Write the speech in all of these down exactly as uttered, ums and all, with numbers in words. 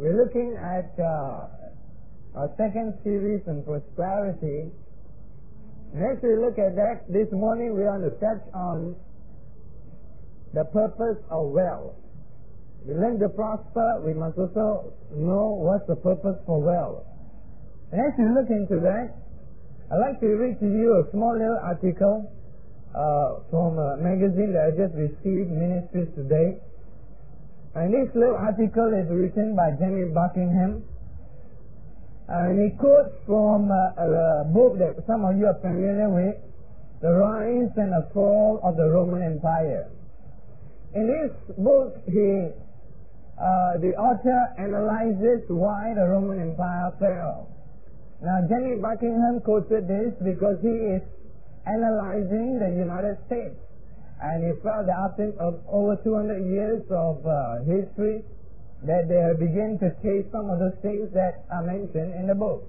We're looking at uh, our second series on prosperity. Next we look at that, this morning we want to touch on the purpose of wealth. We learn to prosper, we must also know what's the purpose for wealth. And as we look into that, I'd like to read to you a small little article uh, from a magazine that I just received, Ministries Today. And this little article is written by Jenny Buckingham. And he quotes from uh, a book that some of you are familiar with, The Rise and the Fall of the Roman Empire. In this book, he, uh, the author analyzes why the Roman Empire fell. Now, Jenny Buckingham quoted this because he is analyzing the United States. And he felt that after of over two hundred years of uh, history, that they are beginning to taste some of those things that are mentioned in the book.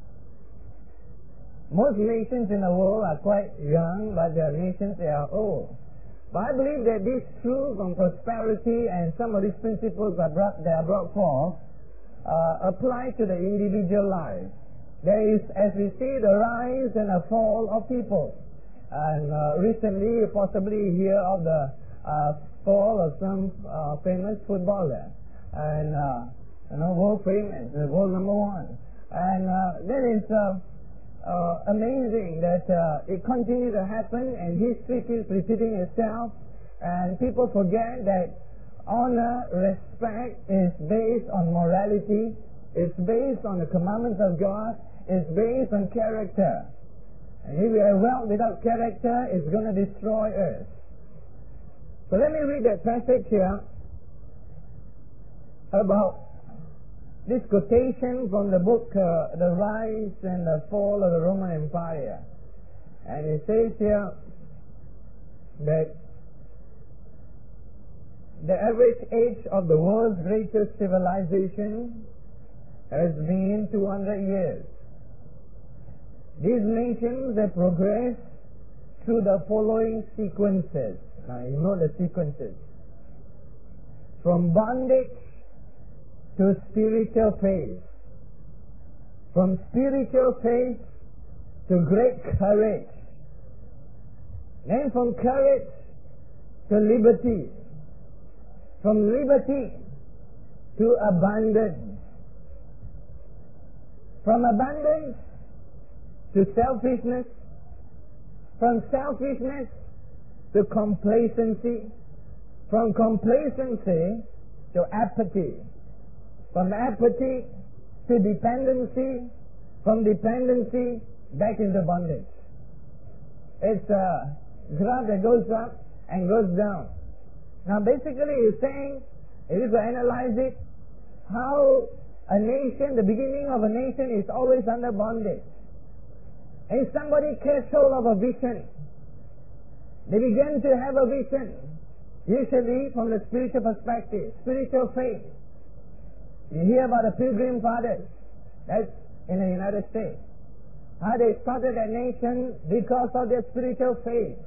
Most nations in the world are quite young, but there are nations that are old. But I believe that these truths on prosperity and some of these principles that, brought, that are brought forth uh, apply to the individual life. There is, as we see, the rise and the fall of people. And uh, recently, you possibly hear of the uh, fall of some uh, famous footballer. And, uh, you know, world famous, the world number one. And uh, that is uh, uh, amazing that uh, it continues to happen and history keeps repeating itself. And people forget that honor, respect is based on morality, it's based on the commandments of God, it's based on character. And if we have wealth without character, it's going to destroy us. So let me read that passage here about this quotation from the book uh, The Rise and the Fall of the Roman Empire. And it says here that the average age of the world's greatest civilization has been two hundred years. These nations have progressed through the following sequences. Now you know the sequences. From bondage to spiritual faith. From spiritual faith to great courage. Then from courage to liberty. From liberty to abundance. From abundance to selfishness, from selfishness to complacency, from complacency to apathy, from apathy to dependency, from dependency back into bondage. It's a graph that goes up and goes down. Now basically he's saying, if you analyze it, how a nation, the beginning of a nation is always under bondage. And somebody catch hold of a vision. They begin to have a vision, usually from the spiritual perspective, spiritual faith. You hear about the Pilgrim Fathers, that's in the United States. How they started that nation because of their spiritual faith.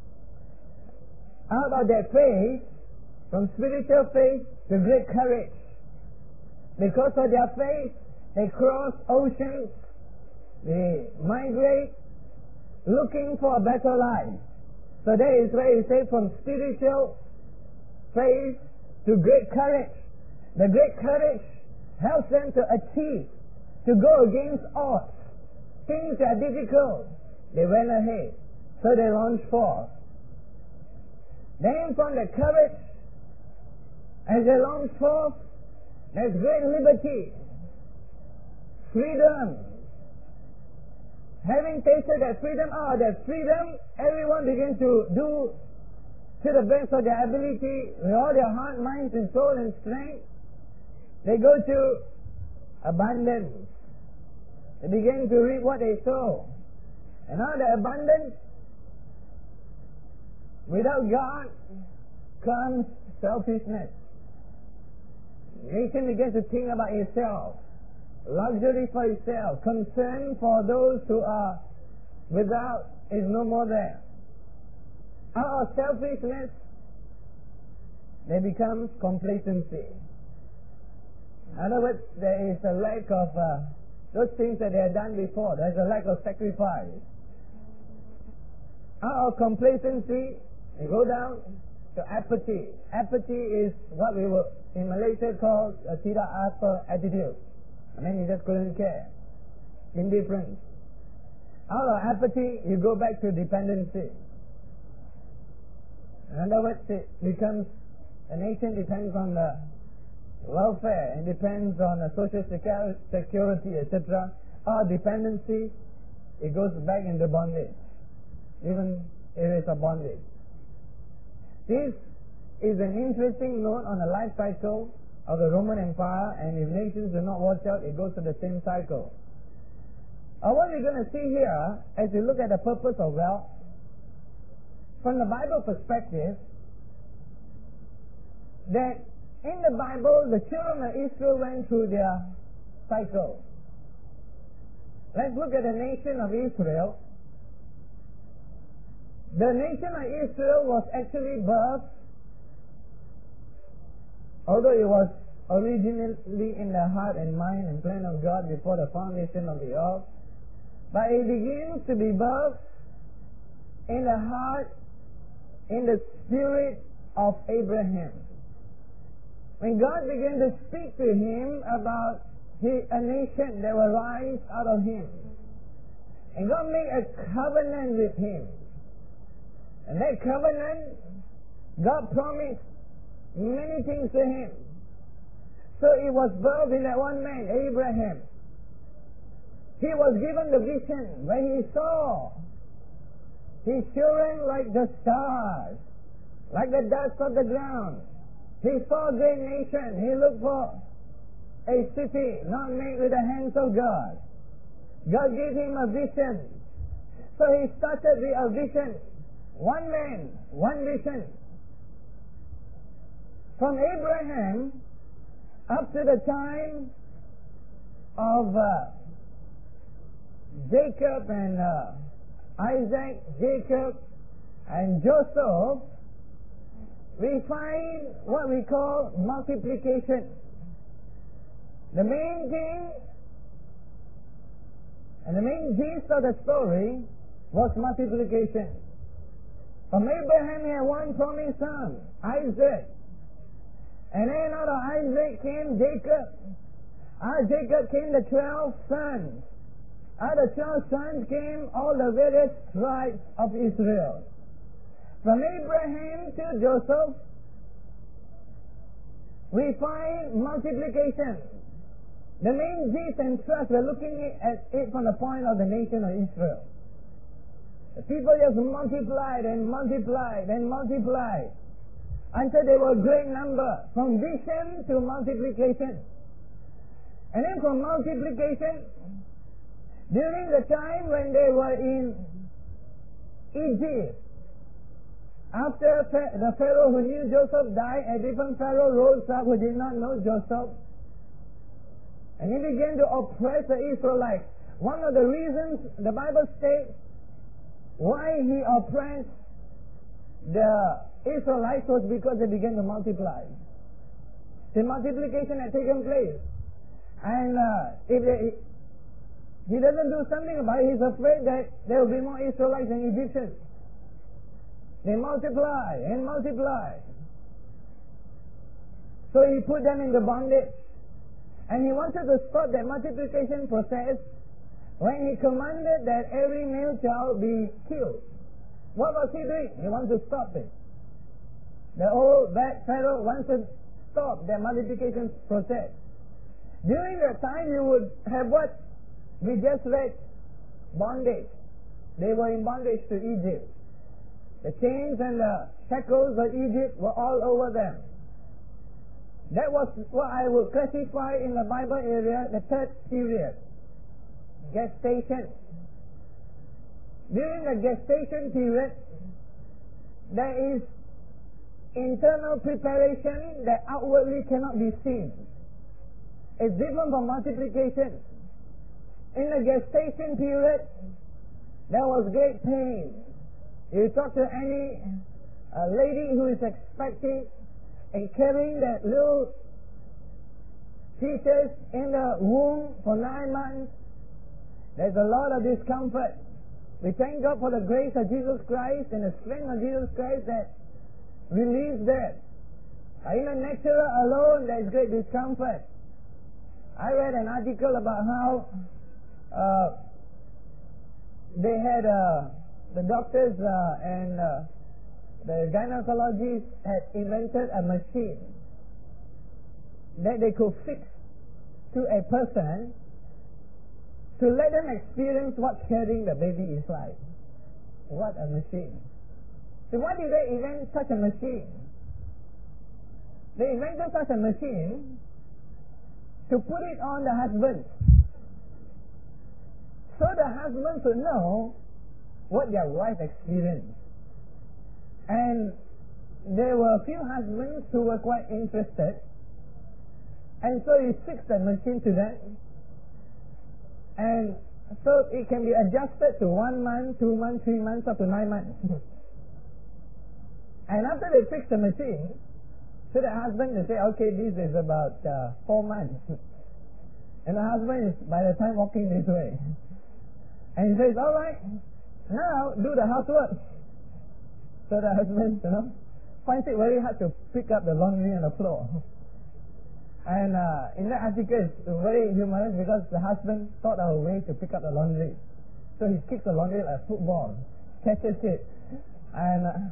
How about their faith, from spiritual faith to great courage. Because of their faith, they cross oceans. They migrate looking for a better life. So that is where you say from spiritual faith to great courage. The great courage helps them to achieve, to go against odds. Things are difficult. They went ahead. So they launched forth. Then from the courage, as they launched forth, there's great liberty, freedom. Having tasted that freedom, ah, that freedom, everyone begins to do to the best of their ability, with all their heart, minds, and soul and strength. They go to abundance. They begin to reap what they sow. And out of the abundance, without God, comes selfishness. The nation begins to think about itself. Luxury for itself, concern for those who are without is no more there. Out of selfishness, there becomes complacency. In other words, there is a lack of uh, those things that they had done before. There's a lack of sacrifice. Out of complacency, they go down to apathy. Apathy is what we will in Malaysia call a tidak apa attitude. I mean, you just couldn't care. Indifference. Out of apathy, you go back to dependency. In other words, it becomes, a nation depends on the welfare, and depends on the social security, et cetera. Our dependency, it goes back into bondage, even if it's a bondage. This is an interesting note on the life cycle of the Roman Empire, and if nations do not watch out, it goes to the same cycle. Uh, what we're going to see here, as we look at the purpose of wealth, from the Bible perspective, that in the Bible, the children of Israel went through their cycle. Let's look at the nation of Israel. The nation of Israel was actually birthed, although it was originally in the heart and mind and plan of God before the foundation of the earth, but it begins to be birthed in the heart, in the spirit of Abraham. When God began to speak to him about his, a nation that will rise out of him, and God made a covenant with him, and that covenant, God promised many things to him. So it was birthed in that one man, Abraham. He was given the vision when he saw his children like the stars, like the dust of the ground. He saw a great nation. He looked for a city not made with the hands of God. God gave him a vision. So he started with a vision. One man, one vision. From Abraham up to the time of uh, Jacob and uh, Isaac, Jacob and Joseph, we find what we call multiplication. The main thing and the main gist of the story was multiplication. From Abraham, he had one promised son, Isaac. And then out of Isaac came Jacob. Out of Jacob came the twelve sons. Out of the twelve sons came all the various tribes of Israel. From Abraham to Joseph, we find multiplication. The main gist and thrust, we're looking at it from the point of the nation of Israel. The people just multiplied and multiplied and multiplied until they were a great number, from vision to multiplication. And then from multiplication, during the time when they were in Egypt, after the Pharaoh who knew Joseph died, a different Pharaoh rose up who did not know Joseph. And he began to oppress the Israelites. One of the reasons the Bible states why he oppressed the Israelites was because they began to multiply. The multiplication had taken place. And uh, if they, he doesn't do something about it, he's afraid that there will be more Israelites than Egyptians. They multiply and multiply. So he put them into bondage. And he wanted to stop that multiplication process when he commanded that every male child be killed. What was he doing? He wanted to stop it. The old bad Pharaoh wants to stop the multiplication process. During that time you would have what we just read, bondage. They were in bondage to Egypt. The chains and the shackles of Egypt were all over them. That was what I would classify in the Bible area the third period, gestation. During the gestation period, there is internal preparation that outwardly cannot be seen. It's different from multiplication. In the gestation period, there was great pain. You talk to any uh, lady who is expecting and carrying that little fetus in the womb for nine months. There's a lot of discomfort. We thank God for the grace of Jesus Christ and the strength of Jesus Christ that relieves that. In the natural alone, there's great discomfort. I read an article about how uh, they had uh, the doctors uh, and uh, the gynecologists had invented a machine that they could fix to a person to let them experience what carrying the baby is like. What a machine. So why did they invent such a machine? They invented such a machine to put it on the husband, so the husband should know what their wife experienced. And there were a few husbands who were quite interested, and so he fixed the machine to them, and so it can be adjusted to one month, two months, three months, up to nine months. And after they fix the machine, so the husband will say, okay, this is about uh, four months. And the husband is by the time walking this way. And he says, all right, now do the housework. So the husband, you know, finds it very hard to pick up the laundry on the floor. And uh, in that article, it's very humorous because the husband thought of a way to pick up the laundry. So he kicks the laundry like a football, catches it, and uh,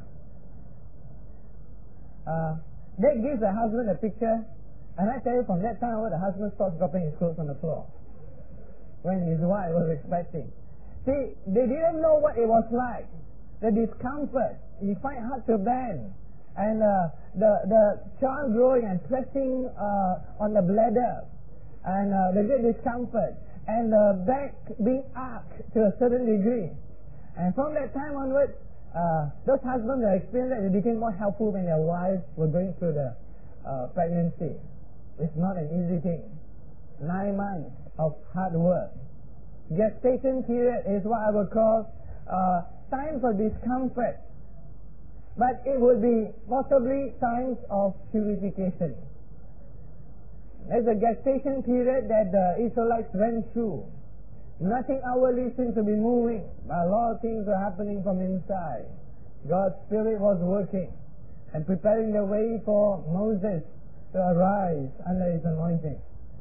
uh, that gives the husband a picture. And I tell you, from that time on, the husband stops dropping his clothes on the floor when his wife was expecting. See, they didn't know what it was like. The discomfort, you find hard to bend. And uh, the the child growing and pressing uh, on the bladder. And uh, the great discomfort. And the back being arched to a certain degree. And from that time onwards, uh, those husbands that experienced that, they became more helpful when their wives were going through the uh, pregnancy. It's not an easy thing. Nine months of hard work. Gestation period is what I would call uh, times of discomfort. But it would be possibly times of purification. There's a gestation period that the Israelites went through. Nothing outwardly seems to be moving, but a lot of things are happening from inside. God's Spirit was working and preparing the way for Moses to arise under his anointing.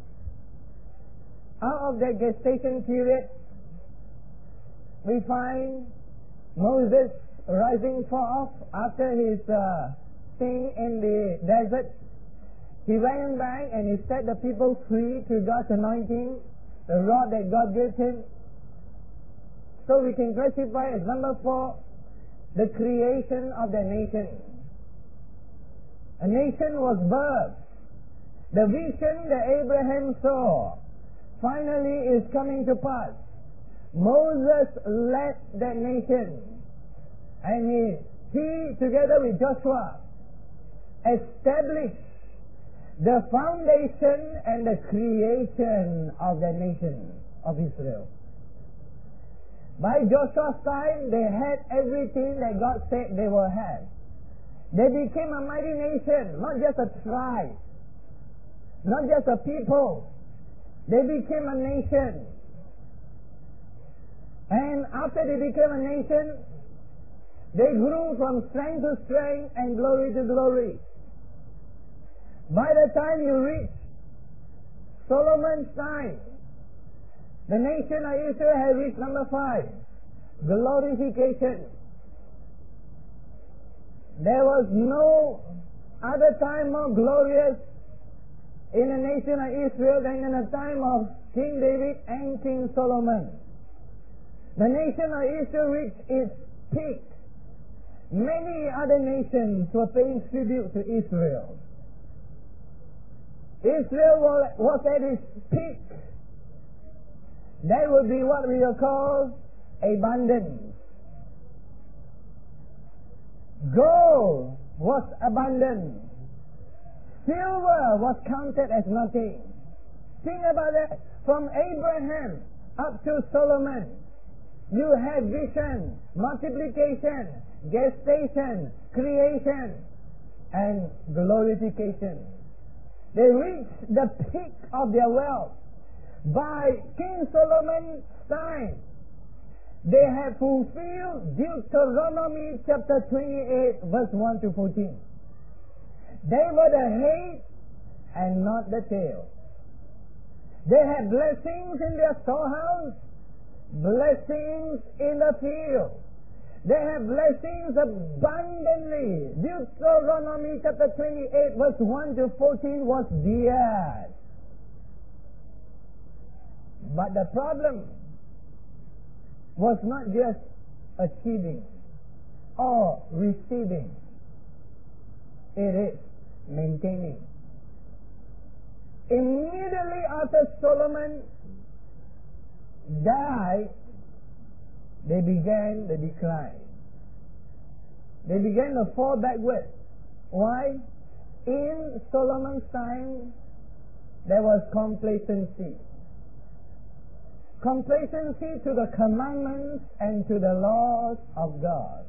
Out of that gestation period, we find Moses rising forth after his uh, staying in the desert. He ran back and he set the people free through God's anointing, the rod that God gave him. So we can classify as number four, the creation of the nation. A nation was birthed. The vision that Abraham saw finally is coming to pass. Moses led that nation, and he, he together with Joshua, established the foundation and the creation of the nation of Israel. By Joshua's time, they had everything that God said they will have. They became a mighty nation, not just a tribe, not just a people. They became a nation. And after they became a nation, they grew from strength to strength and glory to glory. By the time you reach Solomon's time, the nation of Israel had reached number five, glorification. There was no other time more glorious in the nation of Israel than in the time of King David and King Solomon. The nation of Israel reached its peak. Many other nations were paying tribute to Israel. Israel was at its peak. That would be what we will call abundance. Gold was abundant. Silver was counted as nothing. Think about that. From Abraham up to Solomon, you had vision, multiplication, gestation, creation, and glorification. They reached the peak of their wealth. By King Solomon's time, they had fulfilled Deuteronomy chapter twenty-eight, verse one to fourteen. They were the head and not the tail. They had blessings in their storehouse, blessings in the field. They have blessings abundantly. Deuteronomy chapter twenty-eight, verse one to fourteen was theirs. But the problem was not just achieving or receiving. It is maintaining. Immediately after Solomon died, they began the decline. They began to fall backward. Why? In Solomon's time, there was complacency. Complacency to the commandments and to the laws of God.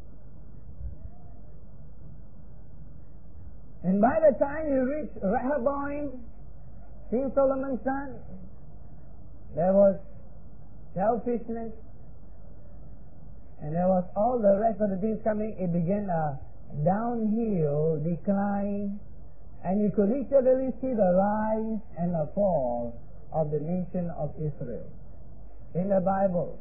And by the time you reach Rehoboam, King Solomon's son, there was selfishness, and there was all the rest of the things coming. It began a downhill decline, and you could literally see the rise and the fall of the nation of Israel. In the Bible,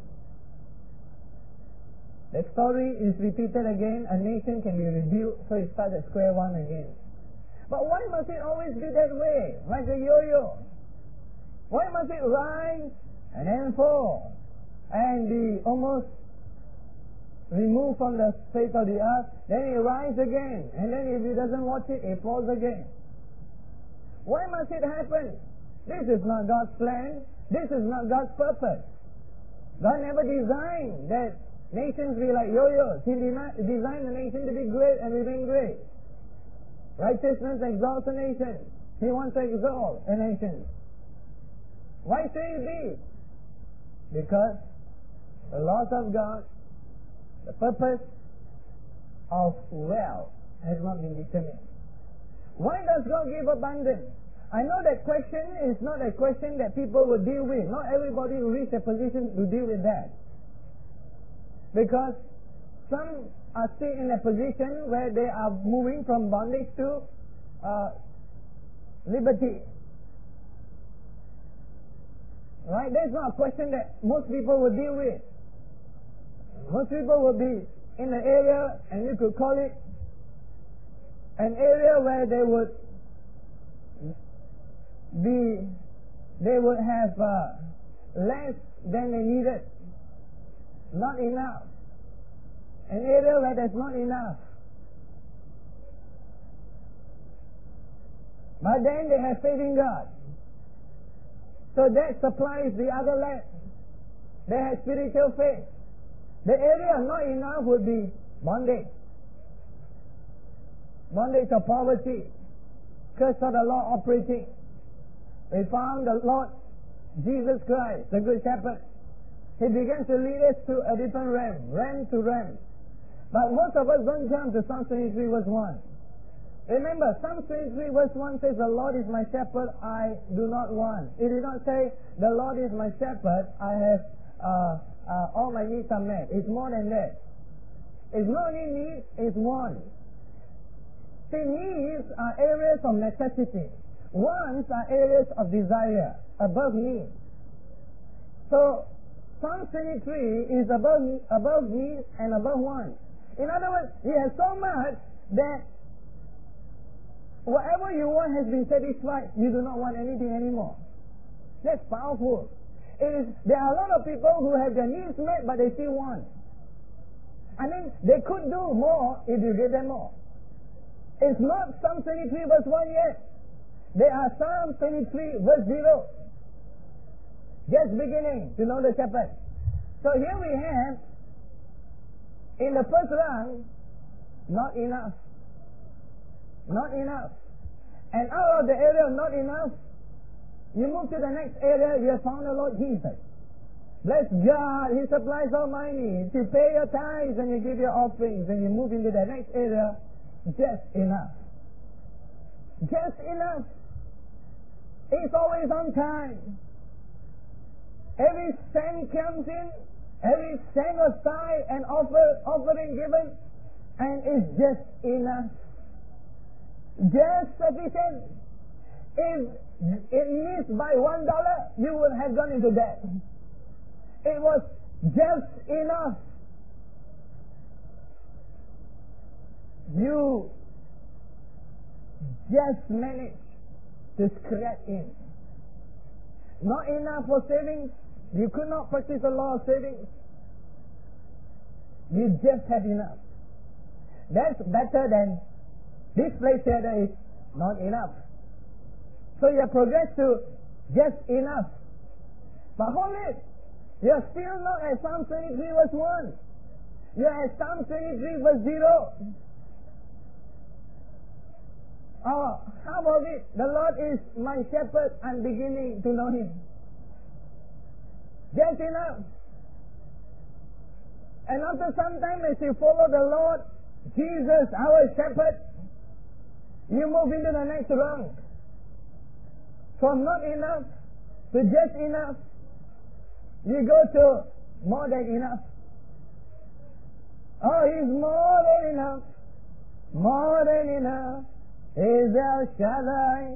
the story is repeated again. A nation can be rebuilt, so it starts at square one again. But why must it always be that way, like a yo-yo? Why must it rise and then fall and be almost removed from the face of the earth, then it rises again, and then if it doesn't watch it, it falls again? Why must it happen? This is not God's plan. This is not God's purpose. God never designed that nations be like yo-yos. He designed the nation to be great and remain great. Righteousness exalts a nation. He wants to exalt a nation. Why should it be? Because the laws of God, the purpose of wealth has not been determined. Why does God give abundance? I know that question is not a question that people will deal with. Not everybody will reach a position to deal with that. Because some are still in a position where they are moving from bondage to uh, liberty. Right? That's not a question that most people will deal with. Most people will be in an area, and you could call it an area where they would be, they would have uh, less than they needed. Not enough. An area where there's not enough. But then they have faith in God. So that supplies the other land. They have spiritual faith. The area not enough would be bondage. Bondage of poverty. Curse of the Lord operating. We found the Lord Jesus Christ, the Good Shepherd. He began to lead us to a different realm, realm to realm. But most of us don't jump to Psalm twenty-three verse one. Remember, Psalm twenty-three verse one says, the Lord is my shepherd, I do not want. It did not say, the Lord is my shepherd, I have, uh, uh, all my needs are met. It's more than that. It's not only needs, it's wants. See, needs are areas of necessity. Wants are areas of desire, above needs. So, Psalm twenty-three is above, above needs and above wants. In other words, he has so much that whatever you want has been satisfied. You do not want anything anymore. That's powerful. It is, there are a lot of people who have their needs met, but they still want. I mean, they could do more if you give them more. It's not Psalm twenty-three verse one yet. They are Psalm twenty-three verse zero. Just beginning to know the shepherd. So here we have, in the first round, not enough. Not enough. And out of the area of not enough, you move to the next area, you have found the Lord Jesus. Bless God, He supplies all my needs. You pay your tithes and you give your offerings, and you move into the next area, just enough. Just enough. It's always on time. Every cent comes in, every cent aside and offer, offering given, and it's just enough. Just sufficient. If it missed by one dollar, you would have gone into debt. It was just enough. You just managed to scrape in. Not enough for savings. You could not practice the law of savings. You just had enough. That's better than this place here that is not enough. So you have progressed to just enough. But hold it. You're still not at Psalm twenty-three verse one. You're at Psalm twenty-three verse zero. Oh, how about it? The Lord is my shepherd. I'm beginning to know Him. Just enough. And after some time, as you follow the Lord, Jesus, our shepherd, you move into the next rung. From not enough to just enough, you go to more than enough. Oh, He's more than enough. More than enough. Is El Shaddai.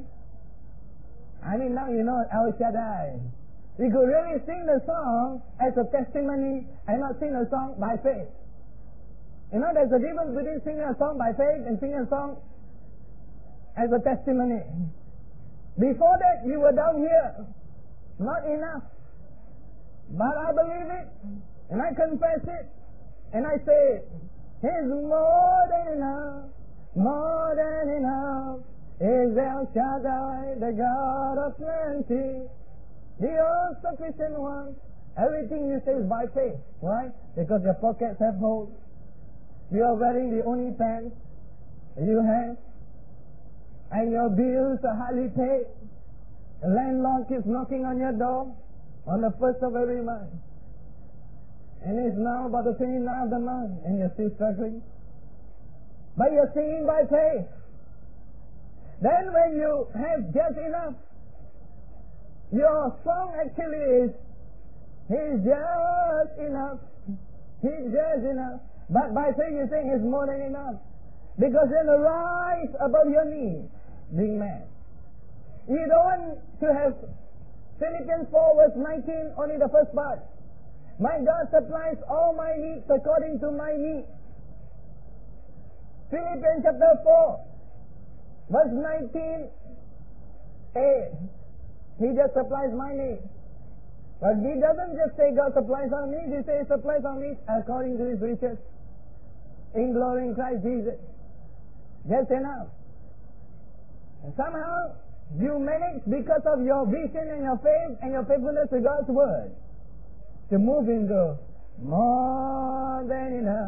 I mean, now you know El Shaddai. You could really sing the song as a testimony and not sing a song by faith. You know, there's a difference between singing a song by faith and singing a song as a testimony. Before that, you were down here. Not enough. But I believe it, and I confess it, and I say, He's more than enough. More than enough is El Shaddai, the God of plenty, the all-sufficient one. Everything you say is by faith. Why? Because your pockets have holes. You are wearing the only pants you have, and your bills are hardly paid. The landlord keeps knocking on your door on the first of every month, and it's now about the twenty-ninth of the month, and you're still struggling. But you're singing by faith. Then when you have just enough, your song actually is, He's just enough. He's just enough. But by faith you sing, He's more than enough. Because then the rise above your needs, being man. You don't want to have Philippians four verse nineteen, only the first part. My God supplies all my needs according to my needs. Philippians chapter four, verse nineteen a. He just supplies my needs. But He doesn't just say God supplies our needs, He says He supplies our needs according to His riches in glory in Christ Jesus. Just enough. And somehow you manage, because of your vision and your faith and your faithfulness to God's word, to move into more than enough.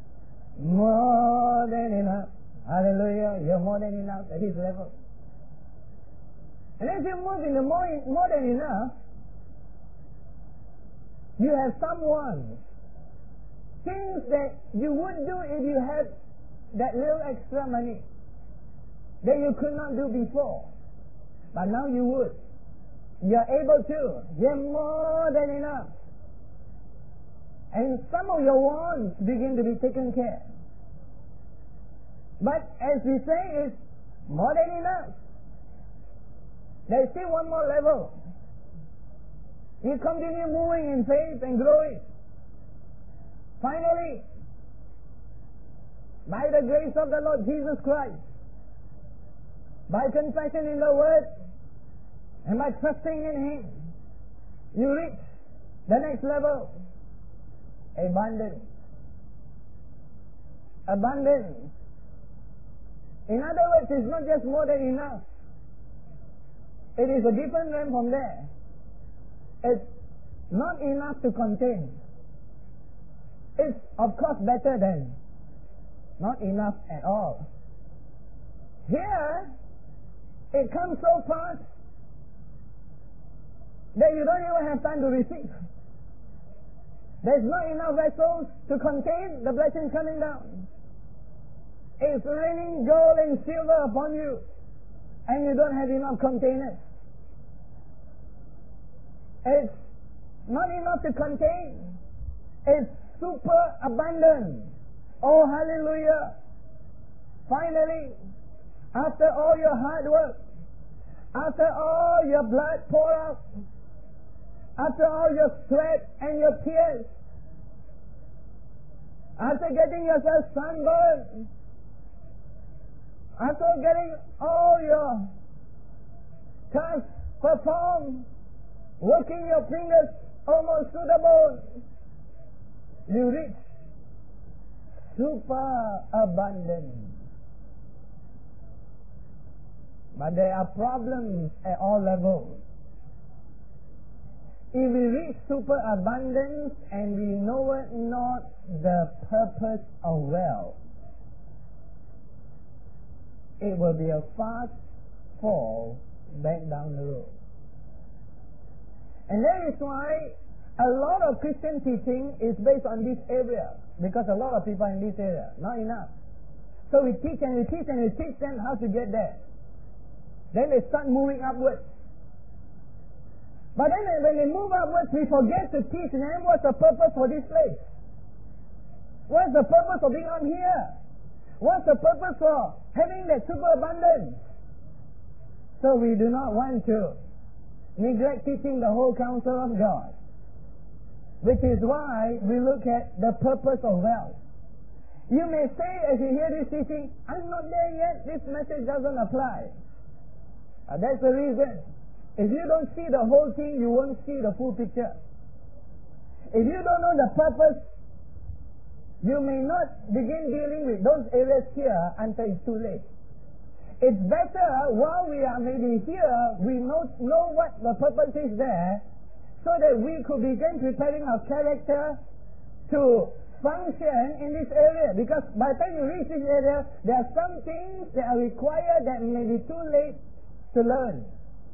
More than enough. Hallelujah. You're more than enough at His level. And as you move into more, more than enough, you have someone, things that you would do if you had that little extra money that you could not do before. But now you would. You're able to. You're more than enough. And some of your wants begin to be taken care. But as we say, it's more than enough. There's still one more level. You continue moving in faith and growing. Finally, by the grace of the Lord Jesus Christ, by confession in the Word, and by trusting in Him, you reach the next level. Abundance. Abundance. In other words, it's not just more than enough. It is a different realm from there. It's not enough to contain. It's of course better than not enough at all. Here, it comes so fast that you don't even have time to receive. There's not enough vessels to contain the blessing coming down. It's raining gold and silver upon you, and you don't have enough containers. It's not enough to contain. It's super abundant. Oh, hallelujah. Finally, after all your hard work, after all your blood poured out, after all your sweat and your tears, after getting yourself sunburned, after getting all your tasks performed, working your fingers almost to the bone, you reach super abundance. But there are problems at all levels. If we reach super abundance and we know it not the purpose of wealth, it will be a fast fall back down the road. And that is why a lot of Christian teaching is based on this area, because a lot of people in this area, not enough. So we teach and we teach and we teach them how to get there. Then they start moving upwards. But then when they move upwards, we forget to teach them what's the purpose for this place. What's the purpose of being on here? What's the purpose for having that superabundance? So we do not want to neglect teaching the whole counsel of God, which is why we look at the purpose of wealth. You may say as you hear this teaching, I'm not there yet, this message doesn't apply. Uh, that's the reason. If you don't see the whole thing, you won't see the full picture. If you don't know the purpose, you may not begin dealing with those areas here until it's too late. It's better while we are maybe here, we know, know what the purpose is there, so that we could begin preparing our character to function in this area. Because by the time you reach this area, there are some things that are required that may be too late to learn.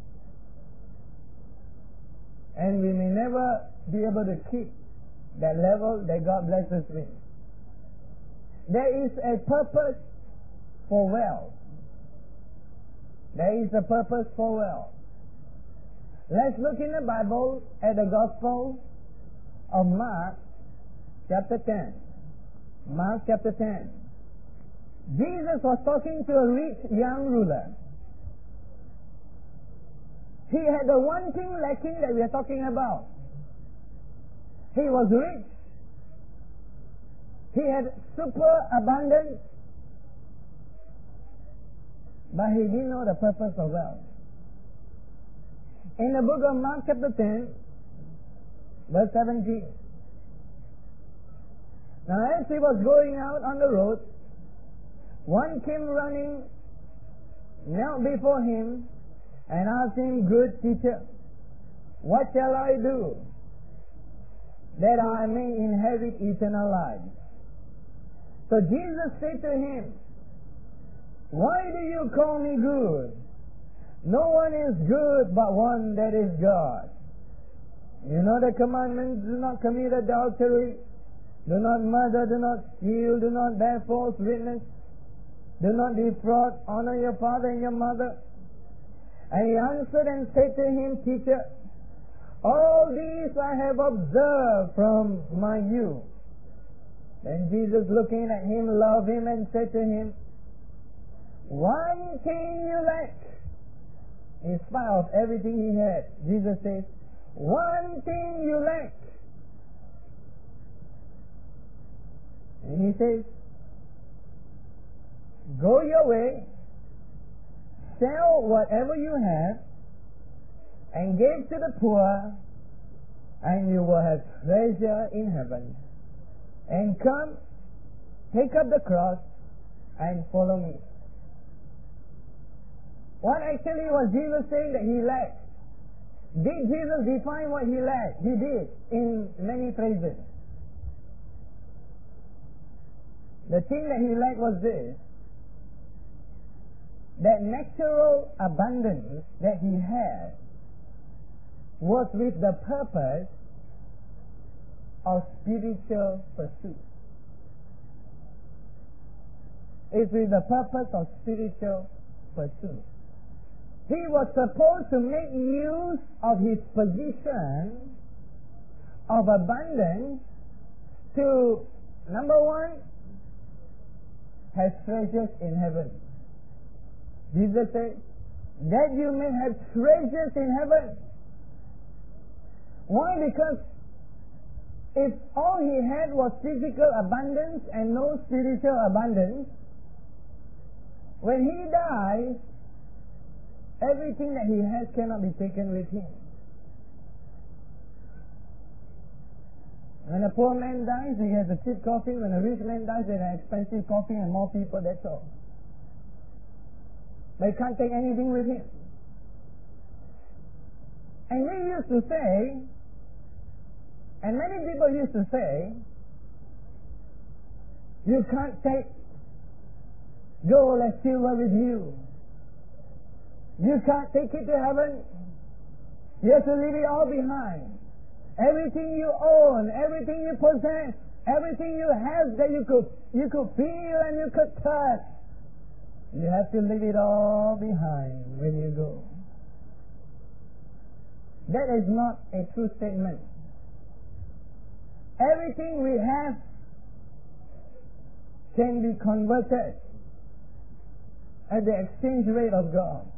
And we may never be able to keep that level that God blesses us with. There is a purpose for wealth. There is a purpose for wealth. Let's look in the Bible at the Gospel of Mark chapter ten. Mark chapter ten. Jesus was talking to a rich young ruler. He had the one thing lacking that we are talking about. He was rich. He had super abundance. But he didn't know the purpose of wealth. In the book of Mark chapter ten, verse seventeen. Now as he was going out on the road, one came running, knelt before him, and asked him, Good teacher, what shall I do that I may inherit eternal life? So Jesus said to him, Why do you call me good? No one is good but one, that is God. You know the commandments: do not commit adultery, do not murder, do not steal, do not bear false witness, do not defraud, honor your father and your mother. And he answered and said to him, Teacher, all these I have observed from my youth. Then Jesus, looking at him, loved him and said to him, One thing you lack. In spite of everything he had, Jesus says, One thing you lack. And he says, Go your way, sell whatever you have, and give to the poor, and you will have treasure in heaven. And come, take up the cross, and follow me. What actually was Jesus saying that he lacked? Did Jesus define what he lacked? He did, in many phrases. The thing that he lacked was this: that natural abundance that he had was with the purpose of spiritual pursuit. It's with the purpose of spiritual pursuit. he was supposed to make use of his position of abundance to, number one, have treasures in heaven. Jesus said, that you may have treasures in heaven. Why? Because if all he had was physical abundance and no spiritual abundance, when he dies, everything that he has cannot be taken with him. When a poor man dies, he has a cheap coffin. When a rich man dies, they have an expensive coffin and more people, that's all. But he can't take anything with him. And we used to say, and many people used to say, you can't take gold and silver with you. You can't take it to heaven. You have to leave it all behind. Everything you own, everything you possess, everything you have that you could you could feel and you could touch, you have to leave it all behind when you go. That is not a true statement. Everything we have can be converted at the exchange rate of God.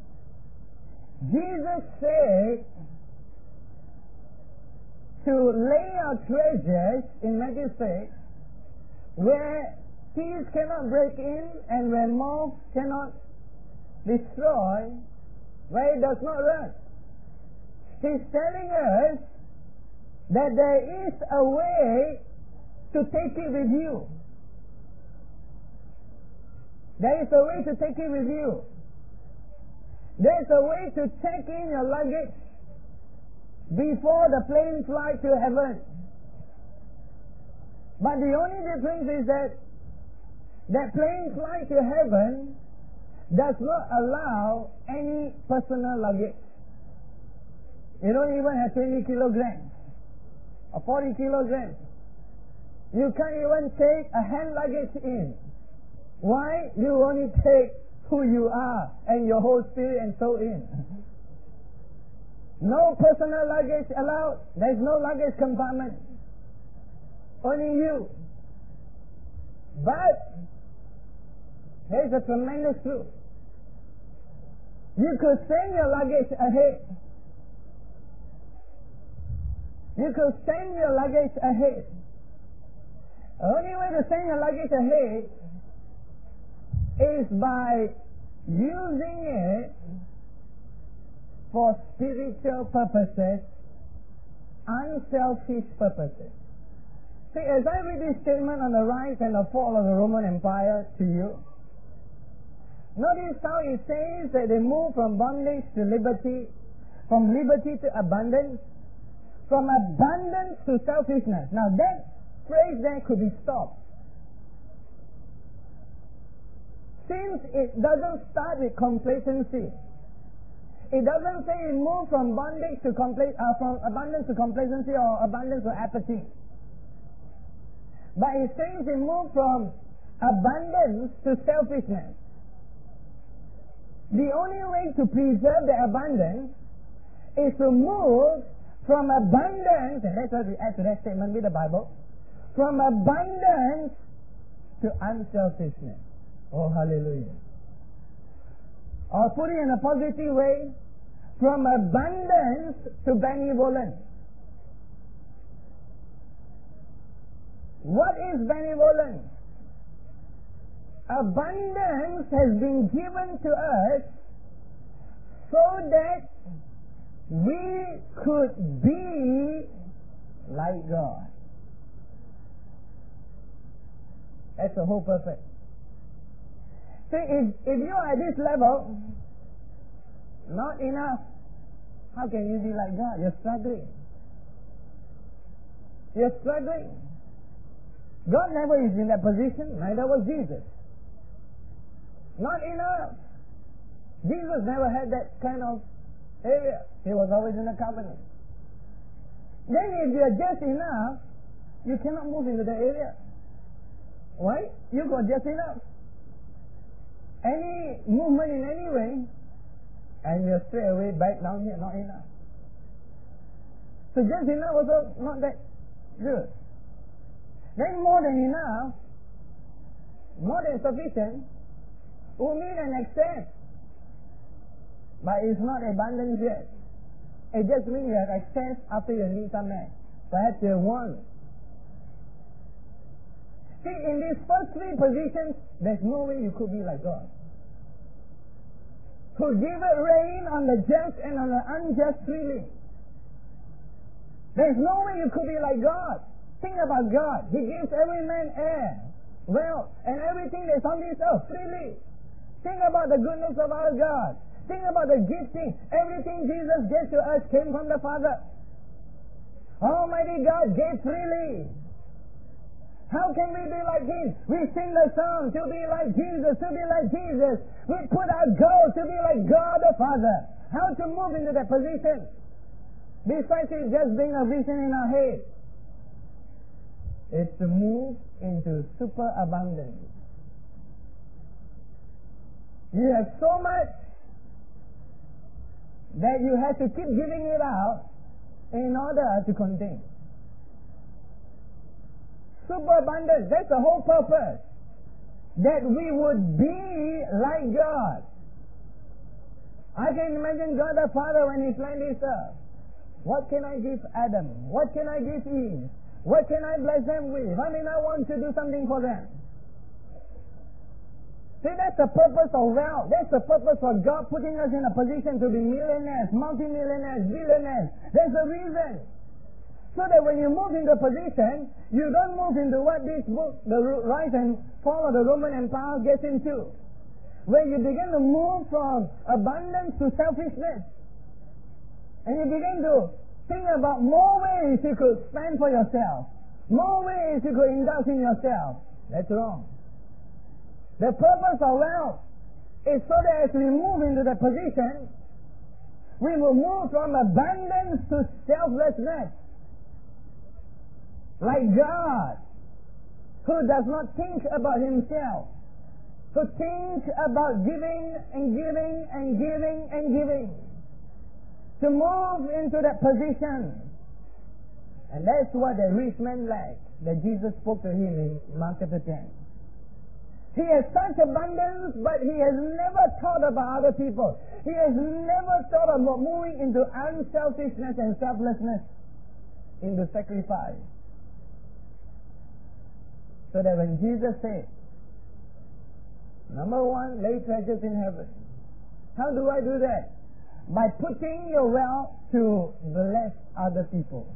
Jesus said to lay our treasures in Matthew six, where thieves cannot break in and where moths cannot destroy, where it does not rust. He's telling us that there is a way to take it with you. There is a way to take it with you. There's a way to check in your luggage before the plane flies to heaven. But the only difference is that that plane flight to heaven does not allow any personal luggage. You don't even have twenty kilograms or forty kilograms. You can't even take a hand luggage in. Why? You only take who you are and your whole spirit and soul in. No personal luggage allowed. There's no luggage compartment. Only you. But there's a tremendous truth. You could send your luggage ahead. You could send your luggage ahead. The only way to send your luggage ahead is by using it for spiritual purposes, unselfish purposes. See, as I read this statement on the rise and the fall of the Roman Empire to you, notice how it says that they move from bondage to liberty, from liberty to abundance, from abundance to selfishness. Now that phrase there could be stopped. Since it doesn't start with complacency, it doesn't say it moved from bondage to compla- uh, from abundance to complacency or abundance to apathy. But it says it moved from abundance to selfishness. The only way to preserve the abundance is to move from abundance, and that's what we add to that statement with the Bible, from abundance to unselfishness. Oh, hallelujah. Or put it in a positive way, from abundance to benevolence. What is benevolence? Abundance has been given to us so that we could be like God. That's the whole purpose. See, if, if you are at this level, not enough, how can you be like God? You're struggling. You're struggling. God never is in that position, neither was Jesus. Not enough. Jesus never had that kind of area. He was always in the covenant. Then if you're just enough, you cannot move into that area. Why? You got just enough. Any movement in any way and you're straight away back down here, not enough. So just enough also not that good. Then more than enough, more than sufficient, will mean an excess. But it's not abundance yet. It just means you have excess after your needs are met. Perhaps you want. See, in these first three positions, there's no way you could be like God. Who giveth rain on the just and on the unjust freely. There's no way you could be like God. Think about God. He gives every man air, wealth, and everything that's on this earth freely. Think about the goodness of our God. Think about the gifting. Everything Jesus gave to us came from the Father. Almighty God gave freely. How can we be like Him? We sing the song to be like Jesus, to be like Jesus. We put our goal to be like God the Father. How to move into that position? Besides it just being a vision in our head, it's to move into superabundance. You have so much that you have to keep giving it out in order to contain. Superabundance, that's the whole purpose. That we would be like God. I can imagine God the Father when He's like this earth. What can I give Adam? What can I give Eve? What can I bless them with? I mean, I want to do something for them. See, that's the purpose of wealth. That's the purpose of God putting us in a position to be millionaires, multimillionaires, billionaires. There's a reason. So that when you move into a position, you don't move into what this book, the rise and fall of the Roman Empire, gets into. Where you begin to move from abundance to selfishness. And you begin to think about more ways you could spend for yourself. More ways you could indulge in yourself. That's wrong. The purpose of wealth is so that as we move into the position, we will move from abundance to selflessness. Like God, who does not think about himself, who thinks about giving and giving and giving and giving. To move into that position. And that's what the rich man lacked, that Jesus spoke to him in Mark chapter ten. He has such abundance, but he has never thought about other people. He has never thought about moving into unselfishness and selflessness, into sacrifice. So that when Jesus said, number one, lay treasures in heaven. How do I do that? By putting your wealth to bless other people.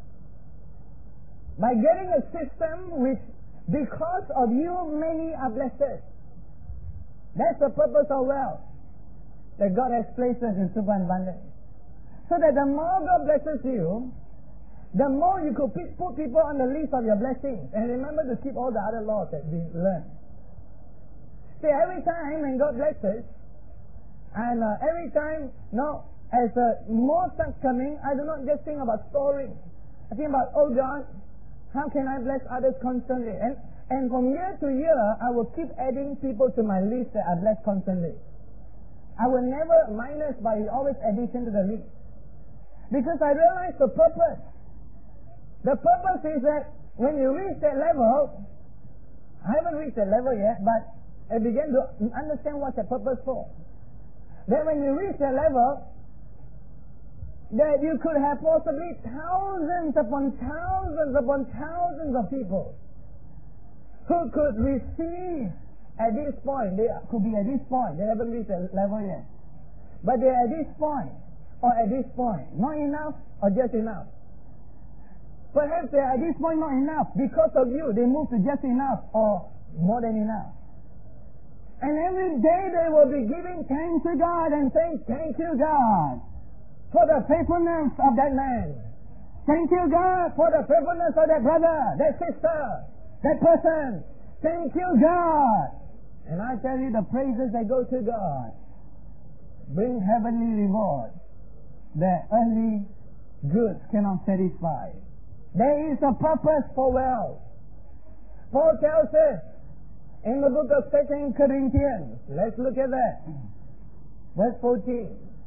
By getting a system which, because of you, many are blessed. That's the purpose of wealth. That God has placed us in superabundance. So that the more God blesses you, the more you could put people on the list of your blessings. And remember to keep all the other laws that we learned. See, every time when God blesses, and uh, every time, no, as uh, more starts coming, I do not just think about storing. I think about, oh God, how can I bless others constantly? And and from year to year, I will keep adding people to my list that are blessed constantly. I will never minus, but it's always addition to the list. Because I realize the purpose. The purpose is that when you reach that level, I haven't reached that level yet, but I begin to understand what's the purpose for. That when you reach that level, that you could have possibly thousands upon thousands upon thousands of people who could receive at this point. They could be at this point. They haven't reached that level yet. But they're at this point, or at this point. Not enough, or just enough. Perhaps they're at this point not enough. Because of you, they move to just enough, or more than enough. And every day they will be giving thanks to God and saying, thank you, God, for the faithfulness of that man. Thank you, God, for the faithfulness of that brother, that sister, that person. Thank you, God. And I tell you, the praises that go to God bring heavenly reward that earthly goods cannot satisfy. There is a purpose for wealth. Paul tells us, in the book of Second Corinthians, let's look at that. Verse fourteen.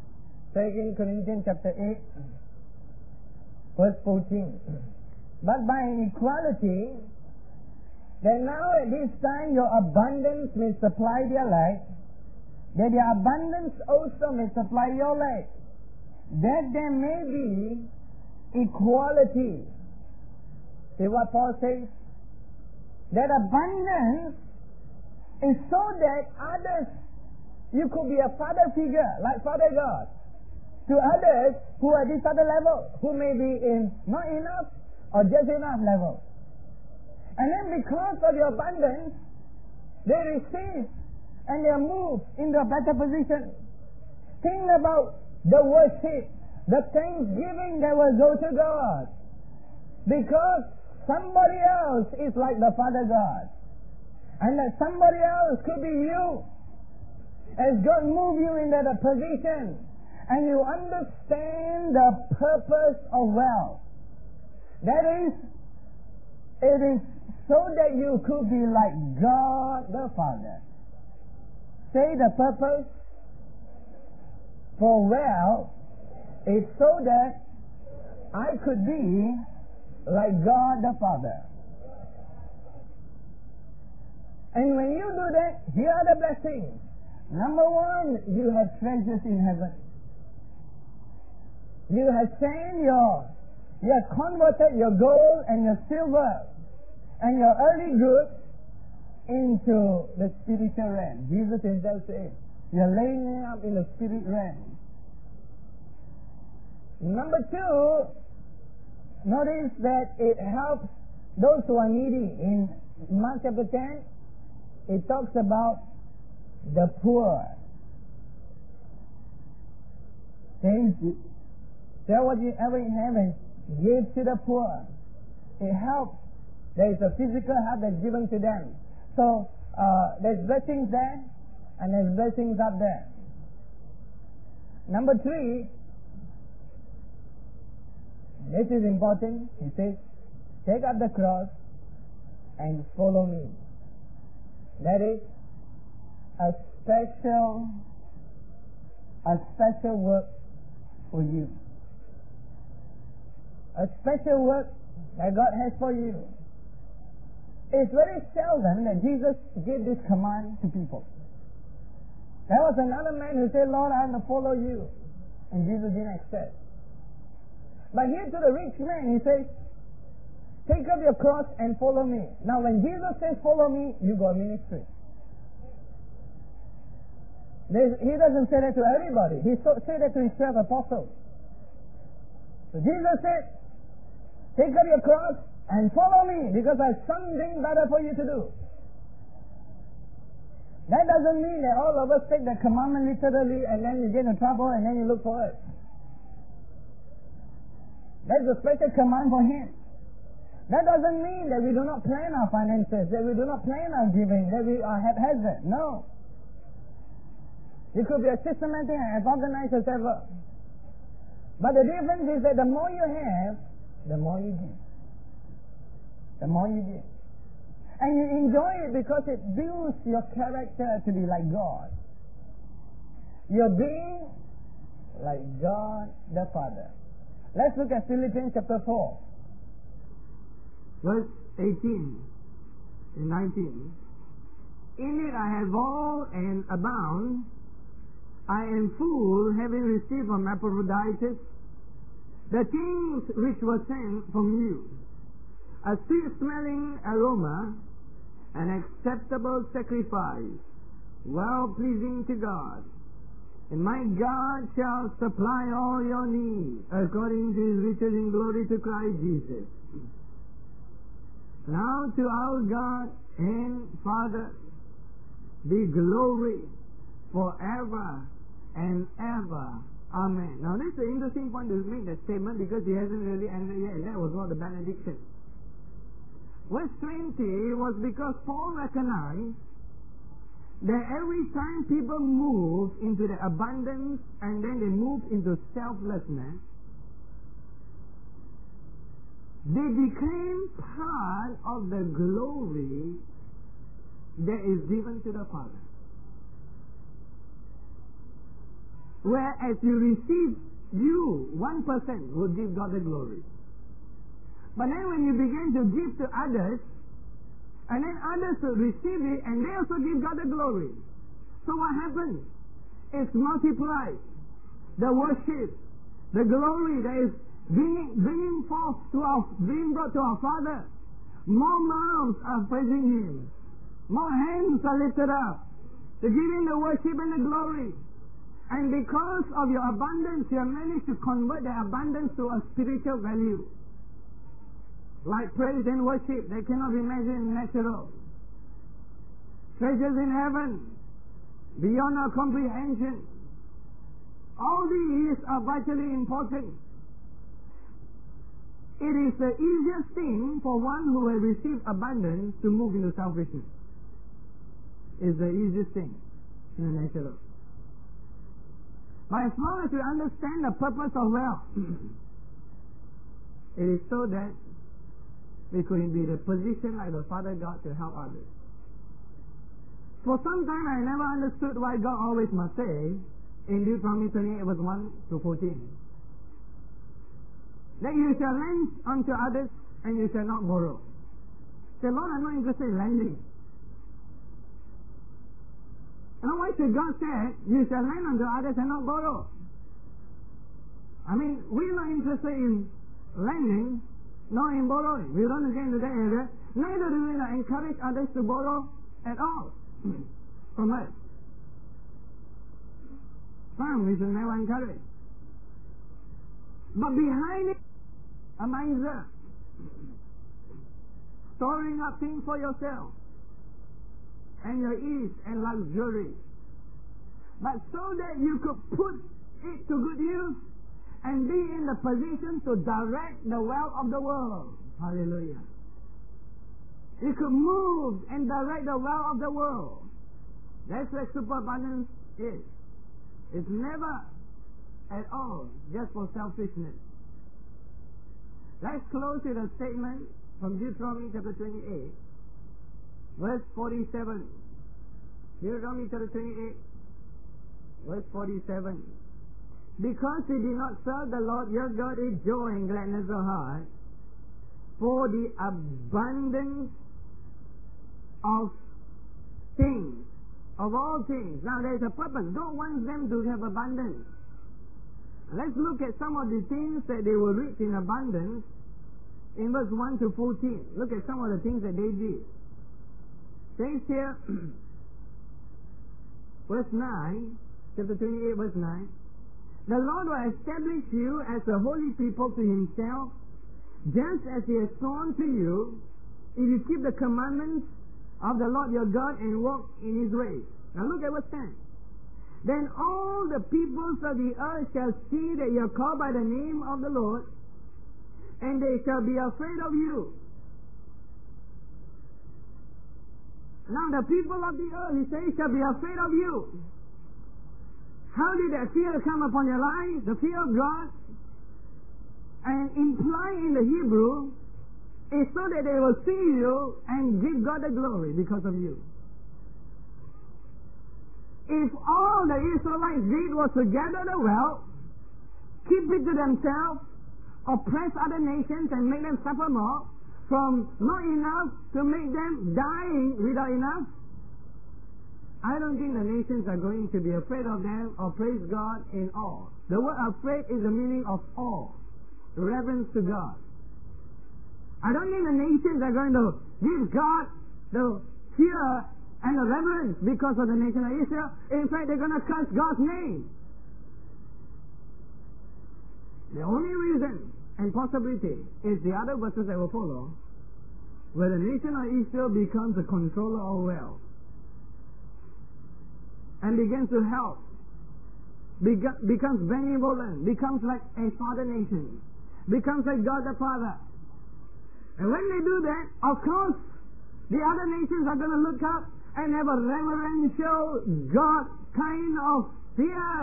Second Corinthians chapter eight, verse fourteen. But by an equality, that now at this time your abundance may supply their lack, that their abundance also may supply your lack, that there may be equality. See what Paul says? That abundance is so that others, you could be a father figure, like Father God, to others who are at this other level, who may be in not enough or just enough level. And then because of your abundance, they receive and they are moved into a better position. Think about the worship, the thanksgiving that will go to God. Because somebody else is like the Father God. And that somebody else could be you. As God moves you into the position and you understand the purpose of wealth. That is, it is so that you could be like God the Father. Say the purpose for wealth is so that I could be like God the Father. And when you do that, here are the blessings. Number one, you have treasures in heaven. You have sent your You have converted your gold and your silver and your earthly goods into the spiritual realm. Jesus himself said, you're laying it up in the spirit realm. Number two, notice that it helps those who are needy. In Mark chapter ten, it talks about the poor. Says, sell whatever you have and give to the poor. It helps. There is a physical help that's given to them. So uh, there's blessings there and there's blessings up there. Number three, this is important. He says, take up the cross and follow me. That is a special, a special work for you. A special work that God has for you. It's very seldom that Jesus gave this command to people. There was another man who said, Lord, I want to follow you. And Jesus didn't accept. But here to the rich man, he says, take up your cross and follow me. Now when Jesus says follow me, you got ministry. There's, he doesn't say that to everybody. He so, said that to his twelve apostles. So Jesus said, take up your cross and follow me because I have something better for you to do. That doesn't mean that all of us take the commandment literally and then you get into trouble and then you look for it. That's a special command for him. That doesn't mean that we do not plan our finances, that we do not plan our giving, that we are haphazard. No. You could be as systematic and as organized as ever. But the difference is that the more you have, the more you give. The more you give. And you enjoy it because it builds your character to be like God. You're being like God the Father. Let's look at Philippians chapter four. Verse eighteen and nineteen. In it I have all and abound. I am full, having received from Epaphroditus the things which were sent from you, a sweet-smelling aroma, an acceptable sacrifice, well-pleasing to God. And my God shall supply all your needs according to his riches in glory to Christ Jesus. Now to our God and Father be glory forever and ever. Amen. Now this is an interesting point to make that statement because he hasn't really ended yet, and that was not the benediction. Verse twenty was because Paul recognized that every time people move into the abundance and then they move into selflessness, they became part of the glory that is given to the Father. whereas you receive, you, one person, will give God the glory. But then when you begin to give to others, and then others will receive it, and they also give God the glory. So what happens? It's multiplied. The worship, the glory that is being, bringing forth to our, being brought to our Father. More mouths are praising Him. More hands are lifted up to give Him the worship and the glory. And because of your abundance, you have managed to convert the abundance to a spiritual value. Like praise and worship, they cannot be measured in natural. Treasures in heaven, beyond our comprehension. All these are vitally important. It is the easiest thing for one who has received abundance to move into selfishness. It's the easiest thing in the natural. But as long as we understand the purpose of wealth, it is so that we could be in a position like the Father God to help others. For some time I never understood why God always must say in Deuteronomy twenty-eight verse one to fourteen that you shall lend unto others and you shall not borrow. Say, Lord, I'm not interested in lending. And why should God say you shall lend unto others and not borrow? I mean, we're not interested in lending, not in borrowing. We don't get into that area. Neither do we not encourage others to borrow at all from us. Some we should never encourage. But behind it, a miser, storing up things for yourself and your ease and luxury, but so that you could put it to good use and be in the position to direct the wealth of the world. Hallelujah. You could move and direct the wealth of the world. That's where superabundance is. It's never at all just for selfishness. Let's close with a statement from Deuteronomy chapter twenty-eight, verse forty-seven. Deuteronomy chapter twenty-eight, verse forty-seven. Because we did not serve the Lord your God with joy and gladness of heart, for the abundance of things, of all things. Now there is a purpose. God wants them to have abundance. Let's look at some of the things that they will reach in abundance in verse one to fourteen. Look at some of the things that they did. Says here, verse nine, chapter twenty-eight, verse nine. The Lord will establish you as a holy people to Himself, just as He has sworn to you, if you keep the commandments of the Lord your God and walk in His ways. Now look at verse ten. Then all the peoples of the earth shall see that you are called by the name of the Lord, and they shall be afraid of you. Now the people of the earth, He says, shall be afraid of you. How did that fear come upon your life? The fear of God. And implying in the Hebrew is so that they will see you and give God the glory because of you. If all the Israelites did was to gather the wealth, keep it to themselves, oppress other nations and make them suffer more, from not enough to make them dying without enough, I don't think the nations are going to be afraid of them or praise God in awe. The word afraid is the meaning of awe, reverence to God. I don't think the nations are going to give God the fear and the reverence because of the nation of Israel. In fact, they're going to curse God's name. The only reason and possibility is the other verses that will follow, where the nation of Israel becomes a controller of wealth and begins to help, beca- becomes benevolent, becomes like a father nation, becomes like God the Father. And when they do that, of course, the other nations are going to look up and have a reverential God kind of fear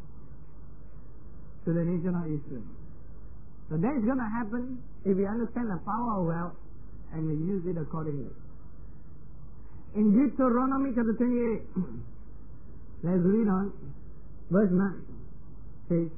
to the nation of Israel. So that's going to happen if we understand the power of wealth and we use it accordingly. In Deuteronomy chapter twenty-eight, let's read on verse nine. says,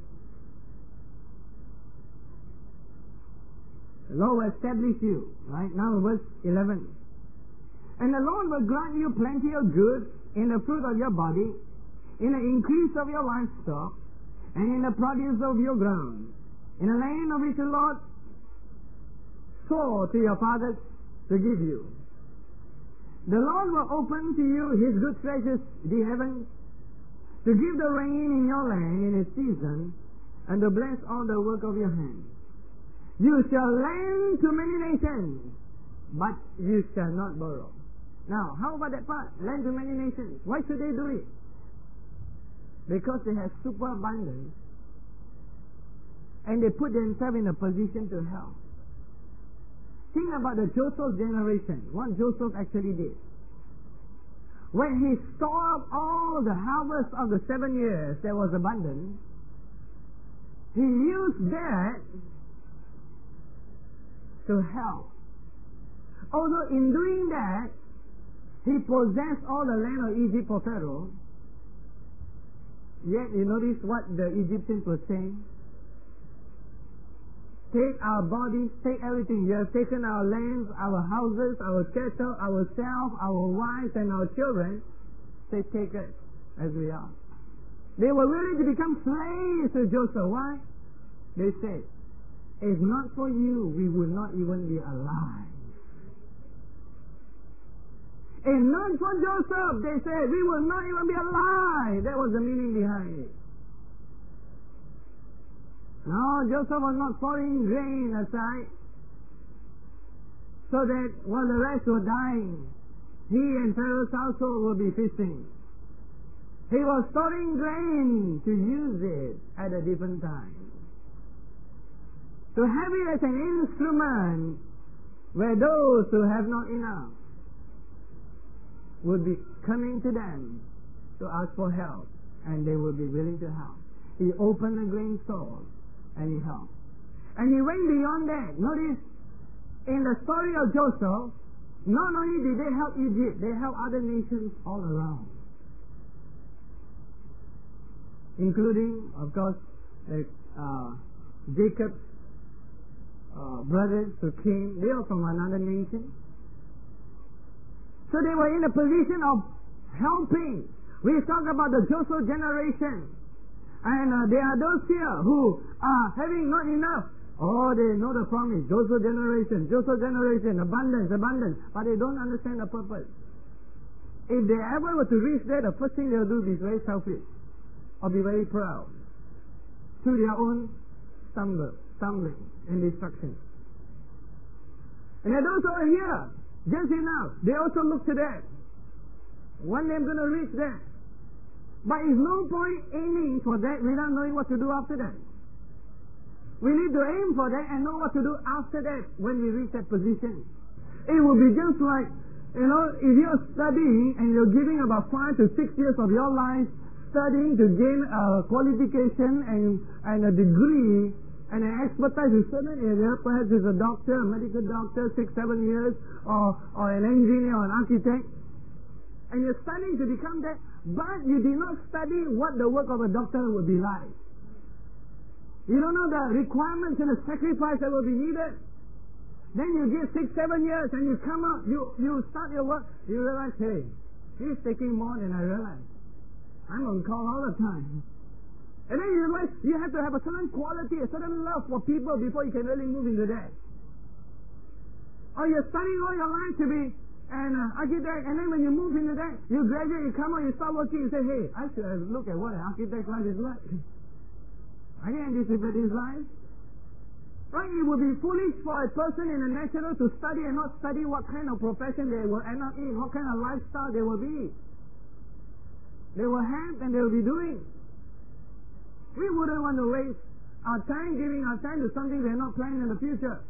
the Lord will establish you. Right? Now verse eleven. And the Lord will grant you plenty of good in the fruit of your body, in the increase of your livestock, and in the produce of your ground, in the land of which the Lord swore to your fathers to give you. The Lord will open to you His good treasures, the heavens, to give the rain in your land in its season, and to bless all the work of your hands. You shall lend to many nations, but you shall not borrow. Now, how about that part? Lend to many nations. Why should they do it? Because they have superabundance, and they put themselves in a position to help. Think about the Joseph generation, what Joseph actually did. When he stored up all the harvest of the seven years, there was abundance. He used that to help. Although in doing that, he possessed all the land of Egypt for Pharaoh. Yet, you notice what the Egyptians were saying? Take our bodies, take everything. You have taken our lands, our houses, our cattle, ourselves, our wives, and our children. Say, take us as we are. They were willing to become slaves to Joseph. Why? They said, if not for you, we would not even be alive. If not for Joseph, they said, we will not even be alive. That was the meaning behind it. No, Joseph was not pouring grain aside so that while the rest were dying, he and Pharaoh's household would be feasting. He was storing grain to use it at a different time. To have it as an instrument where those who have not enough would be coming to them to ask for help, and they would be willing to help. He opened the grain store and he helped. And he went beyond that. Notice, in the story of Joseph, not only did they help Egypt, they helped other nations all around. Including, of course, like, uh, Jacob's uh, brothers who came. They are from another nation. So they were in a position of helping. We talk about the Joseph generation. And uh, there are those here who are having not enough. Oh, they know the promise. Joseph generation, Joseph generation, abundance, abundance. But they don't understand the purpose. If they ever were to reach there, the first thing they'll do is be very selfish. Or be very proud. To their own stumble, stumbling and destruction. And there are those over here. Just enough. They also look to that. One day I'm going to reach that. But it's no point aiming for that without knowing what to do after that. We need to aim for that and know what to do after that when we reach that position. It will be just like, you know, if you're studying and you're giving about five to six years of your life studying to gain a qualification and, and a degree and an expertise in certain area, perhaps as a doctor, a medical doctor, six, seven years, or, or an engineer or an architect, and you're studying to become that, but you did not study what the work of a doctor would be like. You don't know the requirements and the sacrifice that will be needed. Then you give six, seven years and you come out, you, you start your work, you realize, hey, he's taking more than I realized. I'm on call all the time. And then you realize you have to have a certain quality, a certain love for people before you can really move into that. Or you're studying all your life to be an uh, architect, and then when you move into that, you graduate, you come out, you start working, you say, hey, I should have looked at what an architect's life is like. I can anticipate his life. Right? It would be foolish for a person in a natural to study and not study what kind of profession they will end up in, what kind of lifestyle they will be. They will have and they will be doing. We wouldn't want to waste our time giving our time to something we're not planning in the future.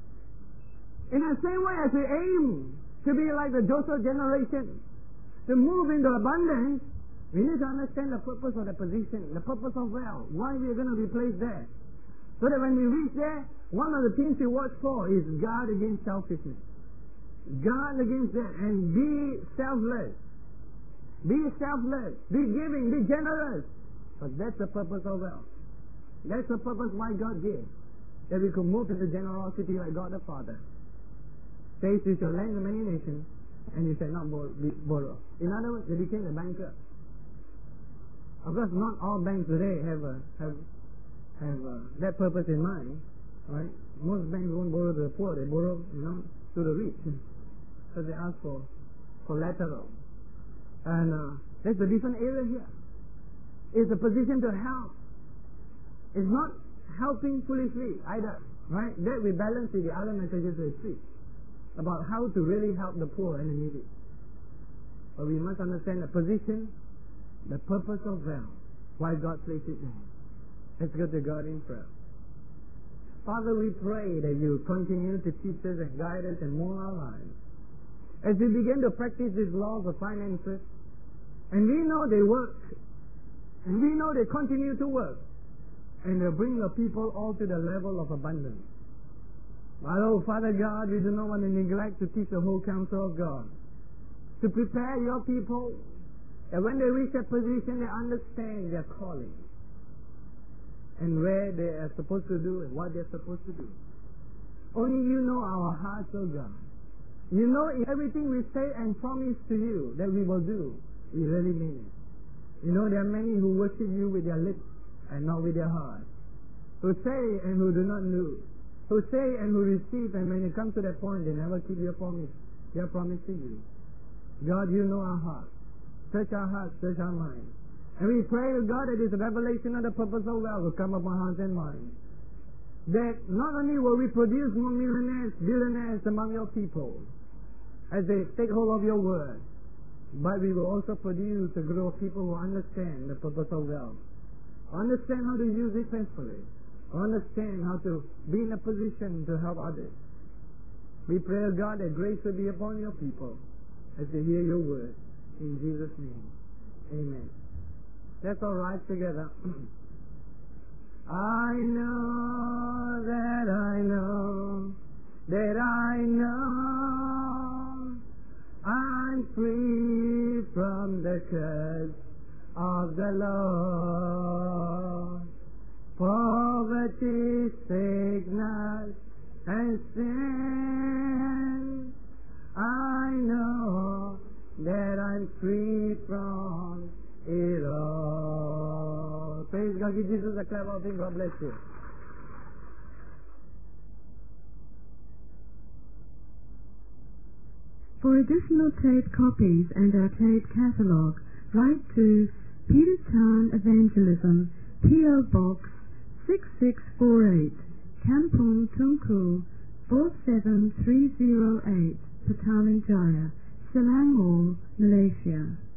In the same way as we aim to be like the Joseph generation, to move into abundance, we need to understand the purpose of the position, the purpose of wealth, why we are going to be placed there. So that when we reach there, one of the things we watch for is guard against selfishness. Guard against that and be selfless. Be selfless. Be giving. Be generous. But that's the purpose of wealth. That's the purpose why God gave. That we could move into generosity like God the Father. Says you shall lend to many nations and you shall not borrow. In other words, they became a banker. Of course, not all banks today have a, have have a, that purpose in mind, right? Most banks won't borrow to the poor; they borrow, you know, to the rich, because they ask for collateral. And uh, there's a different area here. It's a position to help. It's not helping foolishly either, right? That we balance with the other messages we preach about how to really help the poor and the needy. But we must understand the position, the purpose of wealth, why God placed it there. Let's go to God in prayer. Father, we pray that you continue to teach us and guide us and mold our lives. As we begin to practice these laws of finances, and we know they work, and we know they continue to work, and they bring the people all to the level of abundance. But oh, Father God, we do not want to neglect to teach the whole counsel of God, to prepare your people, that when they reach that position, they understand their calling, and where they are supposed to do and what they're supposed to do. Only you know our hearts, oh God. You know in everything we say and promise to you that we will do, we really mean it. You know there are many who worship you with their lips and not with their hearts, who say and who do not know, who say and who receive, and when it comes to that point, they never keep your promise, their promise to you. God, you know our hearts. Search our hearts, search our minds. And we pray to God that this revelation of the purpose of wealth will come upon hearts and minds. That not only will we produce more millionaires, billionaires among your people, as they take hold of your word, but we will also produce a group of people who understand the purpose of wealth, understand how to use it faithfully, understand how to be in a position to help others. We pray, God, that grace will be upon your people as they hear your word. In Jesus' name, amen. Let's all rise together. I know that I know that I know I'm free from the curse of the Lord. Poverty, sickness, and sin. I know that I'm free from it all. Praise God. Give Jesus a clap of him. God bless you. For additional tape copies and our tape catalogue, write to Petertown Evangelism, P O Box six six four eight, Kampong Tunku four seven three zero eight, Petaling Jaya, Selangor, Malaysia.